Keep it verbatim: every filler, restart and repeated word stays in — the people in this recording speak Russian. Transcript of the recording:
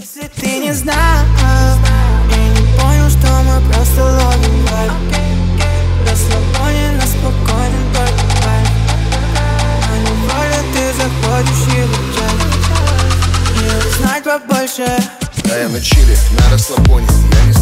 Если ты не знал и не понял, что мы просто ловим вайб, расслабление на спокойном только вайб. А неволе ты заходишь и в джаз, и узнать побольше. Да я на чили, на расслабоне, я не